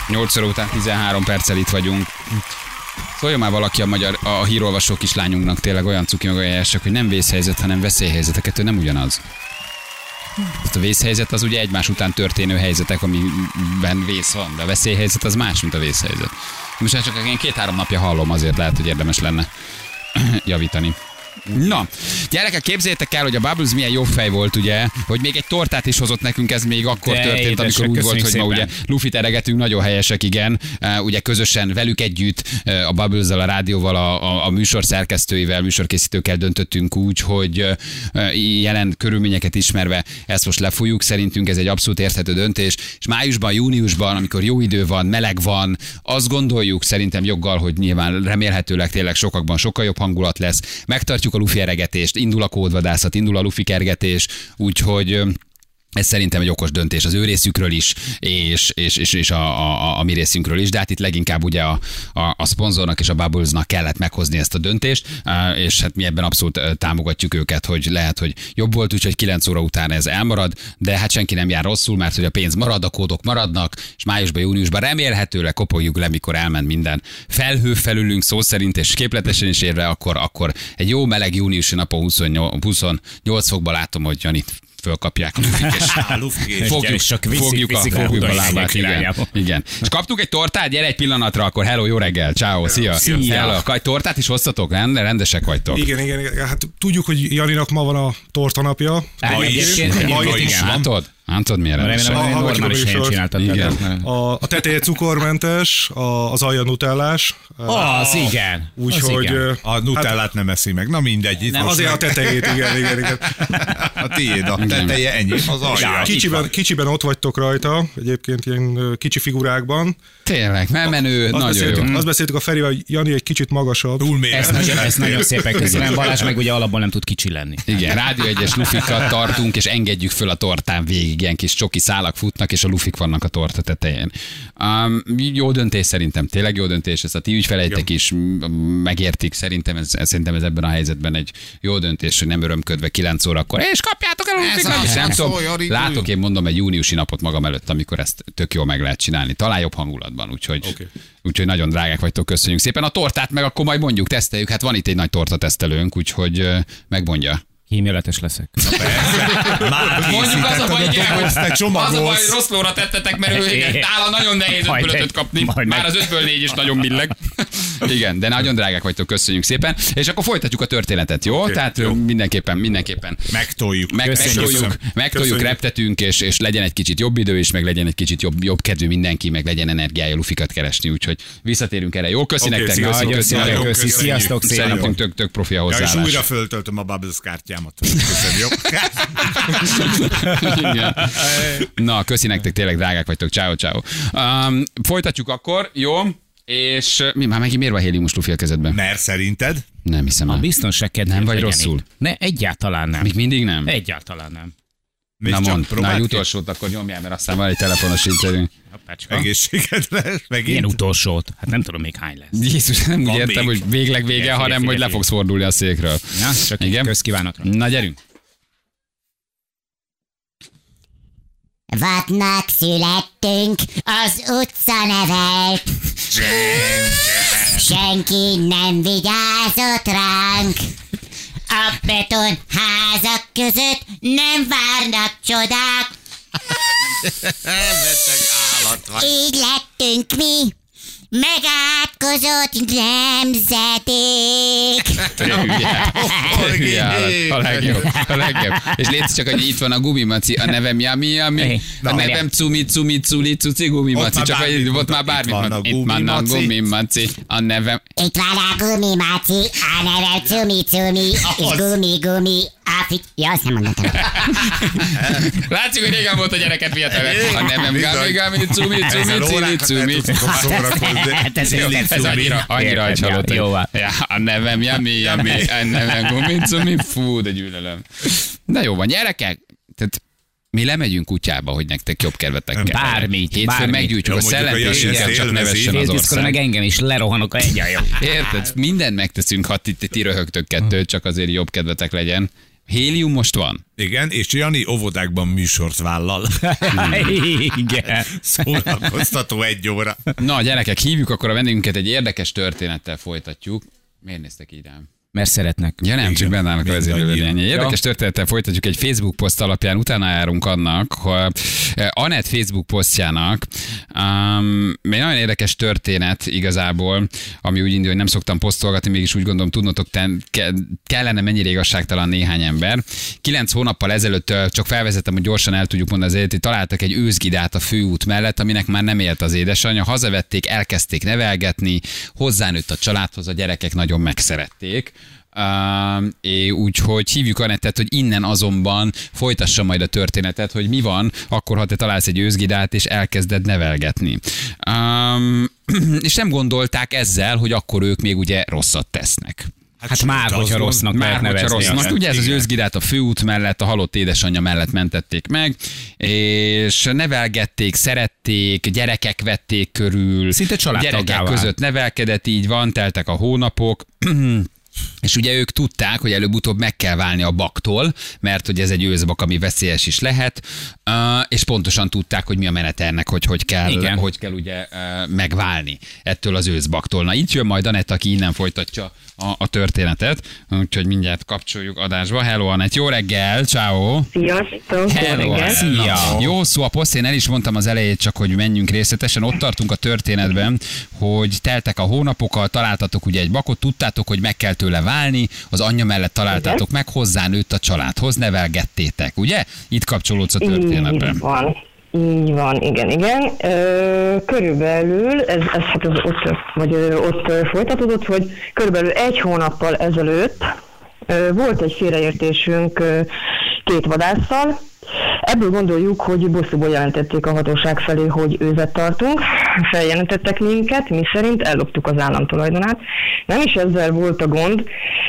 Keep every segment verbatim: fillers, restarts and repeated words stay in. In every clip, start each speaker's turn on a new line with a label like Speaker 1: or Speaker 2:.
Speaker 1: nyolc óra után tizenhárom perccel itt vagyunk. Szóljon már valaki a magyar, a hírolvasó kislányunknak, tényleg olyan cuki meg olyan elsők, hogy nem vészhelyzet, hanem veszélyhelyzet. A kettő nem ugyanaz. A vészhelyzet az ugye egymás után történő helyzetek, amiben vész van, de a veszélyhelyzet az más, mint a vészhelyzet. Most már csak én két-három napja hallom, azért lehet, hogy érdemes lenne javítani. Na, gyerekek, képzeljétek el, hogy a Bubbles milyen jó fej volt, ugye, hogy még egy tortát is hozott nekünk, ez még akkor de történt, édesek, amikor úgy volt, hogy szépen. Ma ugye Lufit eregetünk, nagyon helyesek, igen, uh, ugye közösen velük együtt uh, a Bubbles-zal, a rádióval, a, a, a műsor szerkesztőivel, műsorkészítőkkel döntöttünk úgy, hogy uh, jelen körülményeket ismerve ezt most lefújjuk, szerintünk ez egy abszolút érthető döntés, és májusban, júniusban, amikor jó idő van, meleg van, azt gondoljuk szerintem joggal, hogy nyilván remélhetőleg tényleg sokakban sokkal jobb hangulat lesz, megtartjuk a lufi eregetést, indul a kódvadászat, indul a lufi kergetés, úgyhogy ez szerintem egy okos döntés az ő részükről is, és, és, és, és a, a, a mi részünkről is, de hát itt leginkább ugye a, a, a szponzornak és a Bubblesnak kellett meghozni ezt a döntést, és hát mi ebben abszolút támogatjuk őket, hogy lehet, hogy jobb volt, úgyhogy kilenc óra után ez elmarad, de hát senki nem jár rosszul, mert hogy a pénz marad, a kódok maradnak, és májusban, júniusban remélhetőleg kopogjuk le, mikor elment minden felhő felülünk szó szerint, és képletesen is érve, akkor, akkor egy jó meleg júniusi napon huszonnyolc fokban látom, hogy Janit fölkapják a lufik, és fogjuk,
Speaker 2: csak viszik,
Speaker 1: fogjuk,
Speaker 2: viszik
Speaker 1: a, fogjuk a
Speaker 2: lábát.
Speaker 1: Igen, igen. És kaptunk egy tortát, gyere egy pillanatra, akkor hello, jó reggel, ciao, szia. Szia. Hello. Tortát is hoztatok? Rendesek vagytok.
Speaker 3: Igen, igen, igen. Hát tudjuk, hogy Janinak ma van a tortanapja.
Speaker 2: Ma is. Ma is.
Speaker 1: Látod? Nem tudod, milyen
Speaker 2: rendesen. Remélem, hogy normális helyen csináltad.
Speaker 3: A, a teteje cukormentes, a, az alja nutellás.
Speaker 2: Az igen.
Speaker 3: Úgyhogy...
Speaker 4: A nutellát hát, nem eszi meg. Na mindegy. Itt
Speaker 3: nem, azért meg. A tetejét, igen, igen, igen.
Speaker 4: A tiéd, a teteje, ennyi. Az alja.
Speaker 3: Kicsiben, kicsiben ott vagytok rajta, egyébként ilyen kicsi figurákban.
Speaker 1: Tényleg, menő,
Speaker 3: azt
Speaker 1: nagyon
Speaker 3: beszéltük,
Speaker 1: jó.
Speaker 3: Azt beszéltük a Ferivel, hogy Jani egy kicsit magasabb.
Speaker 2: Ezt nagyon, ezt nagyon szépen köszönöm. Balázs meg ugye alapból nem tud kicsi lenni.
Speaker 1: Igen, Rádió egyes lufikat tartunk, és engedjük föl a tortán végig. Ilyen kis csoki szálak futnak, és a lufik vannak a torta tetején. Um, jó döntés szerintem, tényleg jó döntés. Ezt a ti ügyfeleitek is megértik. Szerintem ez, ez, szerintem ez ebben a helyzetben egy jó döntés, hogy nem örömködve kilenc órakor. És kapjátok el a lufikat, és nem tudom. Látok, én mondom egy júniusi napot magam előtt, amikor ezt tök jól meg lehet csinálni. Talán jobb hangulatban, úgyhogy, okay. úgyhogy nagyon drágák vagytok, köszönjük szépen. A tortát meg akkor majd mondjuk, teszteljük. Hát van itt egy nagy tortatesztelőnk, úgyhogy megmondja.
Speaker 2: Kíméletes leszek.
Speaker 1: Már mondjuk az a baj, igen, hogy az a baj, hogy rossz lóra tettetek, mert ő nála nagyon nehéz ötből ötöt kapni. Már az ötből négy is nagyon billeg. Igen, de nagyon drágák vagytok, köszönjük szépen. És akkor folytatjuk a történetet, jó? Okay, Tehát jó. mindenképpen, mindenképpen.
Speaker 4: Megtoljuk.
Speaker 1: Meg, megtoljuk, megtoljuk, reptetünk, és, és legyen egy kicsit jobb idő, és meg legyen egy kicsit jobb, jobb kedvű mindenki, meg legyen energiája lufikat keresni, úgyhogy visszatérünk erre. Jó, köszi nektek.
Speaker 2: Okay, köszi, köszi, köszi, sziasztok,
Speaker 1: szépen. Tök, tök profi a hozzáállás.
Speaker 4: Ja, és újra föltöltöm a Bubbles kártyát. Köszönöm, jó?
Speaker 1: Na, köszi nektek, tényleg drágák vagytok. Ciao, ciao. Um, folytatjuk akkor, jó? És mi már megint miért van héliumus lufi a kezedben?
Speaker 4: Mert szerinted?
Speaker 1: Nem hiszem el.
Speaker 2: A biztonság kedvéért
Speaker 1: nem vagy rosszul?
Speaker 2: Itt. Ne, egyáltalán nem.
Speaker 1: Még mindig nem?
Speaker 2: Egyáltalán nem.
Speaker 1: Nézd na mondd, na egy utolsót akkor nyomjál, mert aztán van egy telefonos interjúnk.
Speaker 4: Egészségedre, megint.
Speaker 2: Milyen utolsót? Hát nem tudom még hány lesz.
Speaker 1: Jézus, nem úgy értem, hogy végleg vége, igen, hanem figyelj, hogy le fogsz fordulni a székről.
Speaker 2: Na, csak igen? Közkívánatra.
Speaker 1: Na gyerünk.
Speaker 5: Vadnak születtünk, az utca nevelt. Senki nem vigyázott ránk. A betonházak között nem várnak csodák. Így lettünk mi, megátkozott nemzeték.
Speaker 1: A legjobb, a legjobb. És légy csak, hogy itt van a gumimaci, a nevem Jami, Jami, a nevem Cumi, Cumi, Culi, Cuci, gumimaci, csak hogy ott már bármit van. Itt van a gumimaci, a nevem.
Speaker 5: Itt van a gumimaci, a nevem Cumi, Cumi, és gumi, gumi. Áfit. Ja, azt nem mondtam.
Speaker 1: Látszik, hogy régen volt a gyereket fiatal. A nevem Gami, Gami, Cumi, Cumi, Cumi, Cumi. Ez annyira, annyira agyhalott. A nevem Jami, Jami, a nevem Gumi, Cumi. Fú, de gyűlölöm. De jó van, gyerekek. Tehát mi lemegyünk kutyába, hogy nektek jobb kedvetek kell.
Speaker 2: Bármit,
Speaker 1: hétfőn meggyújtjuk a szellentésünket, csak nevessen az ország.
Speaker 2: Meg engem is lerohanok a egyenjó.
Speaker 1: Érted? Mindent megteszünk, ha ti, ti röhögtök kettőt, csak azért jobb kedvetek legyen. Hélium most van.
Speaker 4: Igen, és Jani óvodákban műsort vállal.
Speaker 2: Igen.
Speaker 4: Szórakoztató egy óra.
Speaker 1: Na, gyerekek, hívjuk akkor a vendégünket, egy érdekes történettel folytatjuk. Miért néztek így rám?
Speaker 2: Mert szeretnek.
Speaker 1: Ja nem, csak benne állnak a vezérlővédénye. Érdekes
Speaker 2: Ja.
Speaker 1: történettel folytatjuk egy Facebook poszt alapján, utána járunk annak, hogy Anett Facebook posztjának um, egy nagyon érdekes történet igazából, ami úgy indul, hogy nem szoktam posztolgatni, mégis úgy gondolom, tudnotok, ten, ke, kellene mennyire igazságtalan néhány ember. Kilenc hónappal ezelőtt csak felvezettem, hogy gyorsan el tudjuk mondani az életét, találtak egy őzgidát a főút mellett, aminek már nem élt az édesanyja, hazavették, elkezdték nevelgetni, hozzánőtt a családhoz, a gyerekek nagyon megszerették. Uh, és úgyhogy hívjuk Anettet, hogy innen azonban folytassa majd a történetet, hogy mi van akkor, ha te találsz egy őzgidát, és elkezded nevelgetni. Um, és nem gondolták ezzel, hogy akkor ők még ugye rosszat tesznek.
Speaker 2: Hát, hát már, hogyha rossznak
Speaker 1: Már,
Speaker 2: lehet
Speaker 1: hogyha
Speaker 2: nevezni.
Speaker 1: rossznak.
Speaker 2: azt.
Speaker 1: Ugye ez az
Speaker 4: Igen.
Speaker 1: őzgidát a főút mellett, a halott édesanyja mellett mentették meg, és nevelgették, szerették, gyerekek vették körül.
Speaker 2: Szinte családtaggá
Speaker 1: Gyerekek
Speaker 2: vált.
Speaker 1: között nevelkedett, így van, teltek a hónapok. És ugye ők tudták, hogy előbb-utóbb meg kell válni a baktól, mert hogy ez egy őzbak, ami veszélyes is lehet, uh, és pontosan tudták, hogy mi a menete ennek, hogy hogy kell,
Speaker 2: Igen.
Speaker 1: hogy kell ugye uh, megválni ettől az őzbaktól. Na itt jön majd Anett, aki innen folytatja a, a történetet, úgyhogy mindjárt kapcsoljuk adásba. Hello Anett, jó reggel, ciao.
Speaker 6: Sziasztok!
Speaker 1: Hello,
Speaker 6: Jó reggelt.
Speaker 1: szia! Jó szó a poszt, én el is mondtam az elejét, csak hogy menjünk részletesen. Ott tartunk a történetben, hogy teltek a hónapokkal, találtatok ugye egy bakot, tudtátok, hogy meg kell tőle válni, az anyja mellett találtátok
Speaker 6: Igen.
Speaker 1: meg, hozzánőtt a családhoz, nevelgettétek, ugye? Itt kapcsolódsz a történetben.
Speaker 6: Így van. Így van, igen, igen. Ö, körülbelül, ez, ez hát az ott, vagy ö, ott ö, folytatódott, hogy körülbelül egy hónappal ezelőtt ö, volt egy félreértésünk ö, két vadásszal. Ebből gondoljuk, hogy bosszúból jelentették a hatóság felé, hogy őzet tartunk. Feljelentettek minket, mi szerint elloptuk az állam tulajdonát. Nem is ezzel volt a gond.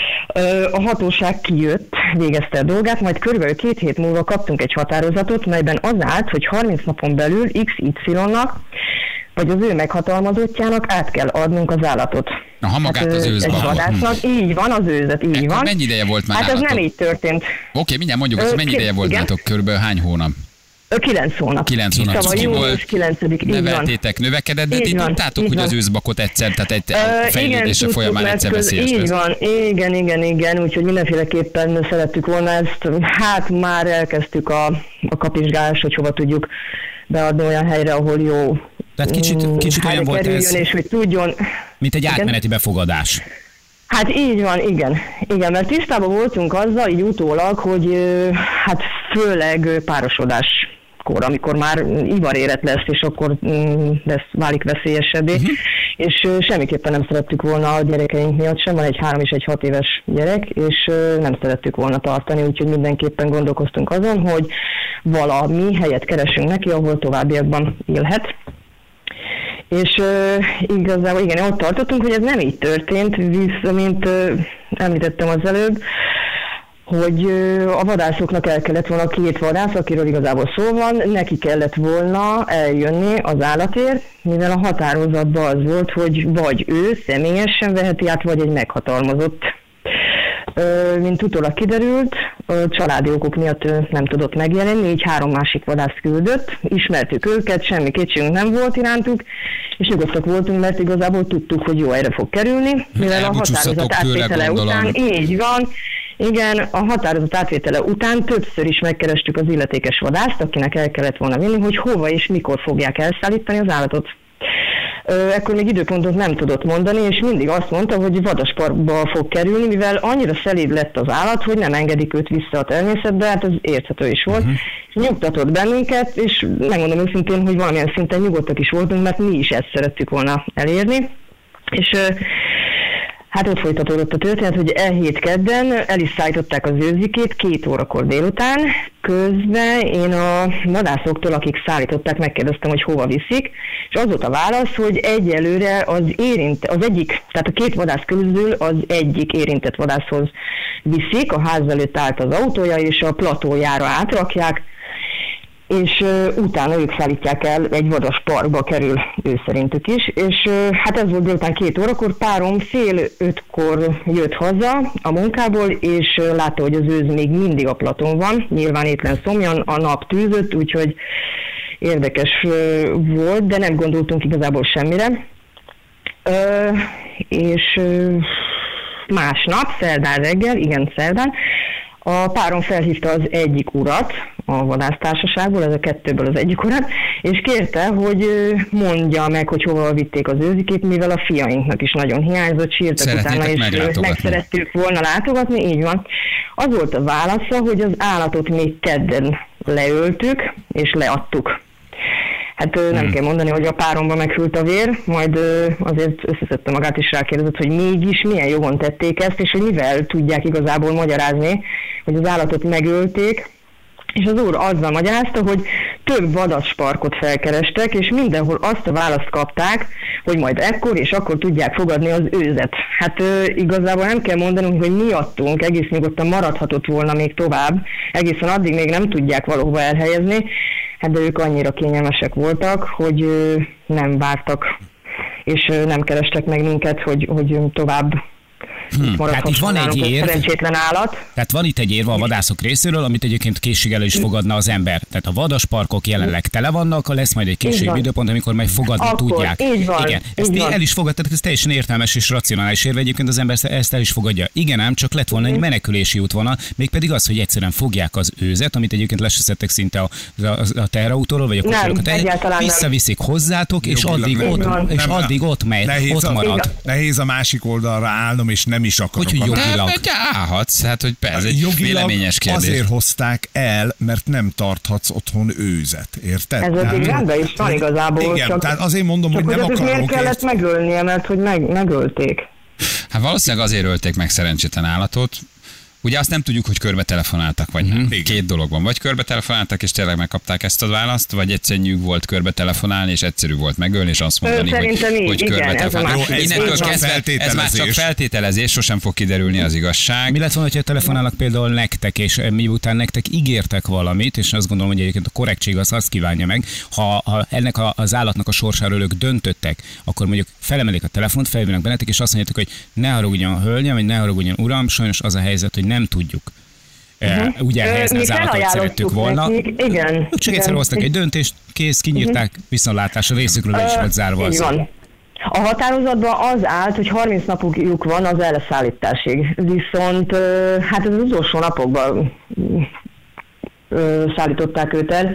Speaker 6: A hatóság kijött, végezte a dolgát, majd körülbelül két hét múlva kaptunk egy határozatot, melyben az állt, hogy harminc napon belül iksz ipszilonnak, vagy az ő meghatalmazottjának át kell adnunk az állatot.
Speaker 1: Aha, magát
Speaker 6: Hát,
Speaker 1: az
Speaker 6: ö,
Speaker 1: őzbakot.
Speaker 6: egy vadásznak, így van, az őzet, így
Speaker 1: Ekkor
Speaker 6: van.
Speaker 1: mennyi ideje volt már
Speaker 6: Hát ez
Speaker 1: nálatok?
Speaker 6: nem így történt.
Speaker 1: Oké, mindjárt mondjuk, azt,
Speaker 6: Ö,
Speaker 1: mennyi
Speaker 6: ki-
Speaker 1: ideje volt
Speaker 6: igen.
Speaker 1: nálatok? Körülbelül hány hónap?
Speaker 6: Ö, Kilenc hónap.
Speaker 1: Kilenc hónap
Speaker 6: Tavaly
Speaker 1: cuki
Speaker 6: június
Speaker 1: volt.
Speaker 6: kilencedik, így van.
Speaker 1: Neveltétek, növekedett, de
Speaker 6: Így
Speaker 1: ti
Speaker 6: van,
Speaker 1: tudtátok,
Speaker 6: így
Speaker 1: hogy
Speaker 6: van.
Speaker 1: az őzbakot egyszer, tehát egy
Speaker 6: Ö,
Speaker 1: a fejlődése
Speaker 6: tudtuk,
Speaker 1: folyamán
Speaker 6: mert
Speaker 1: egyszer
Speaker 6: köz-
Speaker 1: veszélyes
Speaker 6: Így
Speaker 1: lesz.
Speaker 6: van, igen, igen, igen, úgyhogy mindenféleképpen szerettük volna ezt, hát már elkezdtük a, a kapizsgálást, hogy hova tudjuk beadni olyan helyre, ahol jó.
Speaker 2: Tehát kicsit-
Speaker 6: mm,
Speaker 2: kicsit olyan
Speaker 6: helyre
Speaker 2: volt
Speaker 6: kerüljön,
Speaker 2: ez.
Speaker 6: és hogy tudjon.
Speaker 2: Mint egy
Speaker 6: Igen?
Speaker 2: átmeneti befogadás.
Speaker 6: Hát így van, igen. Igen, mert tisztában voltunk azzal, így utólag, hogy ö, hát főleg ö, párosodáskor, amikor már ivarérett lesz, és akkor mm, lesz, válik veszélyesebbé, uh-huh. és ö, semmiképpen nem szerettük volna a gyerekeink miatt sem, van egy három és egy hat éves gyerek, és ö, nem szerettük volna tartani, úgyhogy mindenképpen gondolkoztunk azon, hogy valami helyet keresünk neki, ahol továbbiakban élhet. És uh, igazából igen, ott tartottunk, hogy ez nem így történt, visz, mint uh, említettem az előbb, hogy uh, a vadászoknak el kellett volna, két vadász, akiről igazából szó van, neki kellett volna eljönni az állatért, mivel a határozatban az volt, hogy vagy ő személyesen veheti át, vagy egy meghatalmazott. Uh, mint utólag kiderült, uh, családi okok miatt ő nem tudott megjelenni, így három másik vadász küldött, ismertük őket, semmi kétségünk nem volt irántuk, és nyugodtak voltunk, mert igazából tudtuk, hogy jó helyre fog kerülni, mivel a
Speaker 1: Elbúcsúztatok
Speaker 6: határozat
Speaker 1: tőle,
Speaker 6: átvétele
Speaker 1: gondolom.
Speaker 6: után, így van, igen, a határozat átvétele után többször is megkerestük az illetékes vadászt, akinek el kellett volna vinni, hogy hova és mikor fogják elszállítani az állatot. Ekkor még időpontot nem tudott mondani, és mindig azt mondta, hogy vadasparkba fog kerülni, mivel annyira szelíd lett az állat, hogy nem engedik őt vissza a természetbe, hát ez érthető is volt. Uh-huh. Nyugtatott bennünket, és megmondom őszintén, hogy valamilyen szinten nyugodtak is voltunk, mert mi is ezt szerettük volna elérni. És hát ott folytatódott a történet, hogy e hét kedden el is szállították az őzikét két órakor délután. Közben én a vadászoktól, akik szállították, megkérdeztem, hogy hova viszik, és az volt a válasz, hogy egyelőre az érint, az egyik, tehát a két vadász közül az egyik érintett vadászhoz viszik, a ház előtt állt az autója, és a platójára átrakják, és uh, utána ők szállítják el, egy vadas parkba kerül ő szerintük is, és uh, hát ez volt délután két órakor, párom fél ötkor jött haza a munkából, és uh, látta, hogy az őz még mindig a Platon van, nyilván étlen szomjan, a nap tűzött, úgyhogy érdekes uh, volt, de nem gondoltunk igazából semmire. Uh, és uh, másnap, szerdán reggel, igen, szerdán, a párom felhívta az egyik urat a vadásztársaságból, ez a kettőből az egyik urat, és kérte, hogy mondja meg, hogy hova vitték az őzikét, mivel a fiainknak is nagyon hiányzott, sírtak utána, és meg szerettük volna látogatni, így van. Az volt a válasza, hogy az állatot még kedden leöltük, és leadtuk. Hát nem hmm. kell mondani, hogy a páromba meghűlt a vér, majd azért összeszedte magát és rákérdezett, hogy mégis milyen jogon tették ezt, és hogy mivel tudják igazából magyarázni, hogy az állatot megölték, és az úr azzal magyarázta, hogy több vadasparkot felkerestek, és mindenhol azt a választ kapták, hogy majd ekkor és akkor tudják fogadni az őzet. Hát igazából nem kell mondanunk, hogy miattunk egész nyugodtan maradhatott volna még tovább, egészen addig még nem tudják valahova elhelyezni, hát de ők annyira kényelmesek voltak, hogy nem vártak, és nem kerestek meg minket, hogy, hogy tovább
Speaker 2: Hmm. Tehát itt van egy érv,
Speaker 6: szerencsétlen állat.
Speaker 2: Tehát van itt egy érv a vadászok részéről, amit egyébként készséggel is fogadna az ember. Tehát a vadasparkok jelenleg tele vannak, lesz majd egy későbbi időpont, amikor majd fogadni
Speaker 6: Akkor,
Speaker 2: tudják.
Speaker 6: Így van,
Speaker 2: igen, ezt
Speaker 6: így van.
Speaker 2: el is fogadtak, ez teljesen értelmes és racionális érve, egyébként az ember ezt el is fogadja. Igen ám, csak lett volna egy menekülési útvonal, mégpedig az, hogy egyszerűen fogják az őzet, amit egyébként leseszedtek szinte a, a, a teherautóról, vagy a kocsirokat, visszaviszik hozzátok, és addig ott, és addig ott megy, ott marad.
Speaker 4: Nehéz a másik oldalra állnom, és nem is akarok.
Speaker 2: Hogy, hogy jogilag.
Speaker 1: De állhatsz, hát hogy ez egy véleményes kérdés.
Speaker 4: Azért hozták el, mert nem tarthatsz otthon őzet, érted?
Speaker 6: Ez az igazán is van igazából.
Speaker 4: Igen,
Speaker 6: csak,
Speaker 4: tehát azért mondom,
Speaker 6: csak
Speaker 4: hogy nem akarok.
Speaker 6: Miért kellett megölnie, mert hogy meg, megölték?
Speaker 1: Hát valószínűleg azért ölték meg szerencsétlen állatot. Ugye azt nem tudjuk, hogy körbe telefonáltak, vagy nem. Mm-hmm. Két dolog van. Vagy körbe telefonáltak, és tényleg megkapták ezt a választ, vagy egyszerű volt körbe telefonálni, és egyszerű volt megölni, és azt mondani, hogy, hogy körbe telefonáltak. Innentől kezdve ez már csak feltételezés, sosem fog kiderülni az igazság.
Speaker 2: Mi lett volna, hogyha telefonálnak például nektek, és miután nektek ígértek valamit, és azt gondolom, hogy egyébként a korrektség az azt kívánja meg, ha, ha ennek a, az állatnak a sorsáról ők döntöttek, akkor mondjuk felemelik a telefont, felhívnak bennetek, és azt mondjátok, hogy ne haragudjon hölgyem, vagy ne haragudjon uram, sajnos az a helyzet, hogy nem tudjuk. Uh-huh. Ugye elhelyezni az állatot szerettük volna.
Speaker 6: Nekik. Igen.
Speaker 2: Csak egyszer hoztak egy döntést, kész, kinyírták, uh-huh. viszontlátásra részükről uh, is volt zárva.
Speaker 6: Így van. A határozatban az állt, hogy harminc napjuk van az elszállításig. Viszont hát az utolsó napokban szállították őt el,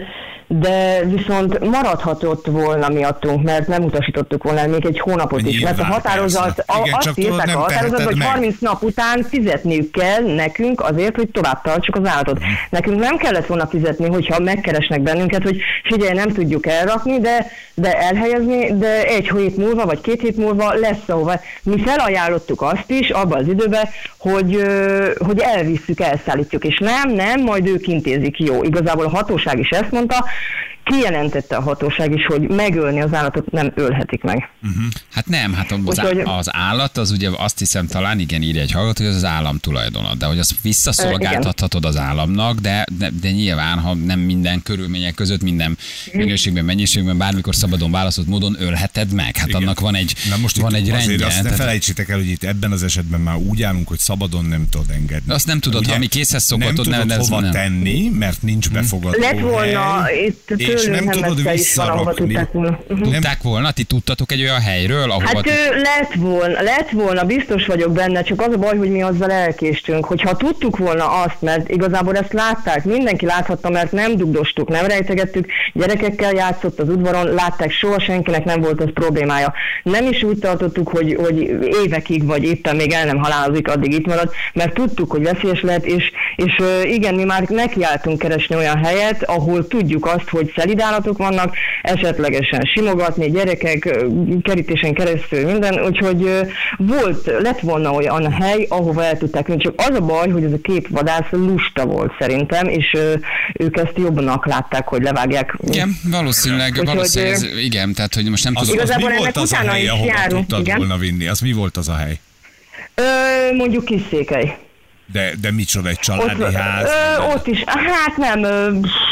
Speaker 6: de viszont maradhatott volna miattunk, mert nem utasítottuk volna el még egy hónapot is, mert a határozat, a,
Speaker 4: igen,
Speaker 6: azt írták a határozatban, hogy harminc nap után fizetniük kell nekünk azért, hogy tovább tartsuk az állatot. Hmm. Nekünk nem kellett volna fizetni, hogyha megkeresnek bennünket, hogy figyelj, nem tudjuk elrakni, de, de elhelyezni, de egy hét múlva, vagy két hét múlva lesz ahova. Mi felajánlottuk azt is abban az időben, hogy, hogy elvisszük, elszállítjuk, és nem, nem, majd ők intézik. Jó, igazából a hatóság is ezt mondta, kijelentette a hatóság is, hogy megölni az állatot nem ölhetik meg.
Speaker 1: Uh-huh. Hát nem, hát az, Úgy, az állat, az ugye azt hiszem talán, igen, írja egy hallgató, hogy az az állam tulajdona, de hogy azt visszaszolgáltathatod az államnak, de, de, de nyilván, ha nem minden körülmények között, minden minőségben, mennyiségben, bármikor szabadon választott módon ölheted meg. Hát igen. Annak van egy,
Speaker 4: Na most
Speaker 1: van egy rendje.
Speaker 4: Azt ne felejtsétek el, hogy itt ebben az esetben már úgy állunk, hogy szabadon nem tudod engedni.
Speaker 1: Azt nem tudod, ugye, ha mi készhez szokott,
Speaker 4: nem tudod hova tenni, mert nincs befogadó
Speaker 6: Lett volna itt
Speaker 4: és nem tudod visszarakni.
Speaker 1: Tudták volna? Ti tudtatok egy olyan helyről, ahova...
Speaker 6: Hát ő lett volna, lett volna, biztos vagyok benne, csak az a baj, hogy mi azzal elkéstünk. Hogyha tudtuk volna azt, mert igazából ezt látták, mindenki láthatta, mert nem dugdostuk, nem rejtegettük, gyerekekkel játszott az udvaron, látták, soha senkinek nem volt az problémája. Nem is úgy tartottuk, hogy, hogy évekig, vagy éppen még el nem halálozik, addig itt marad, mert tudtuk, hogy veszélyes lehet, és, és igen, mi már nekiálltunk keresni olyan helyet, ahol tudjuk azt, hogy szelidállatok vannak, esetlegesen simogatni, gyerekek, kerítésen keresztül minden, úgyhogy volt, lett volna olyan hely, ahova el tudták jönni, csak az a baj, hogy ez a két vadász lusta volt szerintem, és ők ezt jobbnak látták, hogy levágják.
Speaker 1: Igen, valószínűleg, úgy, valószínűleg ez, igen, tehát hogy most nem
Speaker 4: az,
Speaker 1: tudom.
Speaker 4: Az mi volt az a hely, ahova járunk, tudtad igen? volna vinni? Az mi volt az a hely?
Speaker 6: Ö, mondjuk Kisszékely.
Speaker 4: De, de micsoda, egy családi
Speaker 6: ott,
Speaker 4: ház?
Speaker 6: Ö, ott is, hát nem, ö,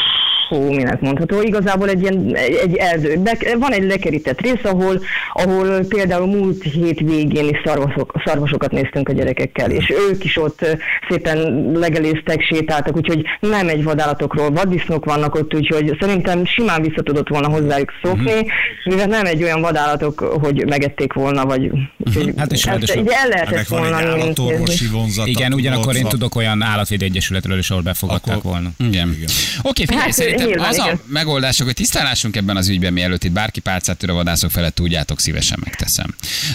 Speaker 6: hú, minek mondható, igazából egy ilyen egy erdő. De van egy lekerített rész, ahol, ahol például múlt hét végén is szarvasok, szarvasokat néztünk a gyerekekkel, és ők is ott szépen legeléztek, sétáltak, úgyhogy nem egy vadállatokról, vaddisznók vannak ott, úgyhogy szerintem simán vissza tudott volna hozzájuk szokni, uh-huh. mivel nem egy olyan vadállatok, hogy megették volna, vagy uh-huh.
Speaker 2: hát is
Speaker 6: ezt így el lehetett volna.
Speaker 2: Igen, ugyanakkor én tudok olyan állatvédő egyesületről is, ahol befogadták
Speaker 1: Akkor...
Speaker 2: volna.
Speaker 1: Igen. Oké, okay, figyelj, hát, szerintem nyilván, az igen. a megoldás, hogy tisztálásunk ebben az ügyben, mielőtt itt bárki pálcát tör a vadászok felett, tudjátok, szívesen megteszem.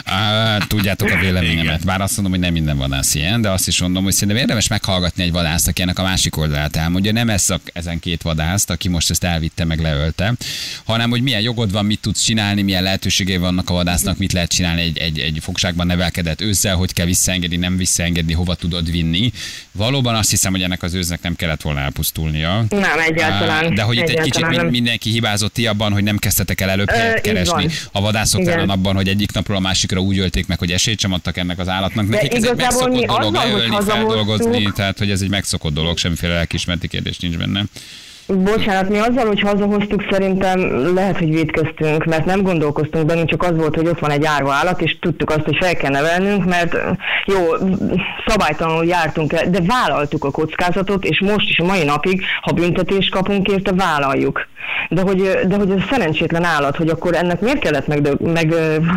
Speaker 1: Uh, tudjátok a véleményemet. Bár azt mondom, hogy nem minden vadász ilyen, de azt is mondom, hogy szerintem érdemes meghallgatni egy vadászt, aki ennek a másik oldalát elmondja. Nem ez a, ezen két vadászt, aki most ezt elvitte, meg leölte, hanem hogy milyen jogod van, mit tudsz csinálni, milyen lehetőségei vannak a vadásznak, mit lehet csinálni egy, egy, egy fogságban nevelkedett őzzel, hogy kell visszaengedni, nem visszaengedni, hova tudod vinni. Valóban azt hiszem, hogy ennek az őznek nem kellett volna elpusztulnia.
Speaker 6: Nem, egyáltalán.
Speaker 1: De hogy itt egy kicsit
Speaker 6: nem.
Speaker 1: mindenki hibázott ti abban, hogy nem kezdtetek el előbb helyet keresni. A vadászok ellen abban, hogy egyik napról a másikra úgy ölték meg, hogy esélyt sem adtak ennek az állatnak. Nekik ez egy megszokott dolog, leölni, feldolgozni, tehát hogy ez egy megszokott dolog, semmiféle lelkiismereti kérdés nincs benne.
Speaker 6: Bocsánat, mi azzal, hogy hazahoztuk, szerintem lehet, hogy vétkeztünk, mert nem gondolkoztunk bennünk, csak az volt, hogy ott van egy árva állat, és tudtuk azt, hogy fel kell nevelnünk, mert jó, szabálytalanul jártunk el, de vállaltuk a kockázatot, és most is a mai napig, ha büntetést kapunk érte, vállaljuk. De hogy, de hogy ez szerencsétlen állat, hogy akkor ennek miért kellett meg, meg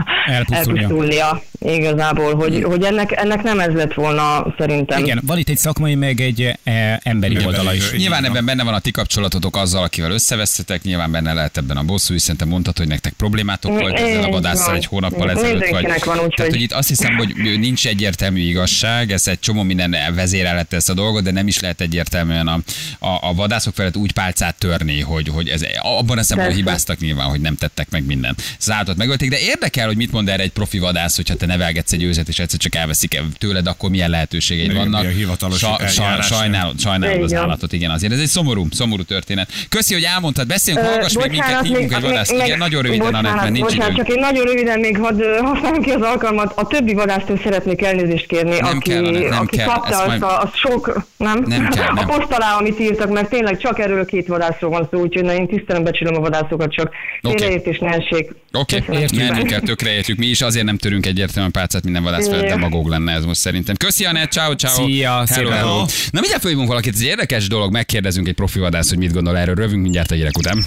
Speaker 6: elpusztulnia igazából, hogy, hogy ennek, ennek nem ez lett volna szerintem.
Speaker 2: Igen, van itt egy szakmai, meg egy e, emberi
Speaker 1: igen,
Speaker 2: oldala is.
Speaker 1: Nyilván ebben benne van a ti kapcsolatotok azzal, akivel összevesztetek, nyilván benne lehet ebben a bosszú, hiszen te mondtad, hogy nektek problémátok volt ezzel a vadásszal egy hónappal ezelőtt. Vagy.
Speaker 6: Van, úgy,
Speaker 1: Tehát, hogy itt azt hiszem, hogy nincs egyértelmű igazság, ez egy csomó minden vezérelette ezt a dolgot, de nem is lehet egyértelműen a, a, a vadászok felett úgy pálcát törni, hogy, hogy ez abban a szempontból hibáztak nyilván, hogy nem tettek meg mindent. Az állatot megölték, de érdekel, hogy mit mond erre egy profi vadász, hogyha te nevelgetsz egy őzet, és egyszer csak elveszik tőled, akkor milyen lehetőségeid
Speaker 4: igen,
Speaker 1: vannak.
Speaker 4: Sa,
Speaker 1: sa, sajnálod, sajnálod az állatot, igen, azért ez egy szomorú, szomorú történet. Köszi, hogy elmondtad, beszéljünk, hallgass meg minket, hívunk egy vadászt. Igen, nagyon röviden, Anett, mert nincs
Speaker 6: bocsánat, csak én nagyon röviden még hadd használjam ki az alkalmat. A többi vadásztól szeretnék elnézést kérni,
Speaker 1: nem
Speaker 6: aki,
Speaker 1: kell, nem
Speaker 6: aki
Speaker 1: kell.
Speaker 6: kapta azt
Speaker 1: majd...
Speaker 6: a, a sok, nem?
Speaker 1: nem kell, nem.
Speaker 6: A poszt alá, amit írtak, mert tényleg csak erről a két vadászról van szó, úgyhogy én tisztelem, becsülöm a vadászokat, csak félreértés ne essék.
Speaker 1: Oké, menjünk el, tökre értjük. Mi is azért nem törünk egyértelműen pálcát minden vadász felett, demagóg lenne ez most szerintem. Köszi, Anett, ciao, ciao.
Speaker 2: Szia,
Speaker 1: hello, hello. Na mindjárt fölhívunk valakit, ez egy érdekes dolog, megkérdezünk egy profi vadász, hogy mit gondol erről. Rövünk mindjárt a hírek után.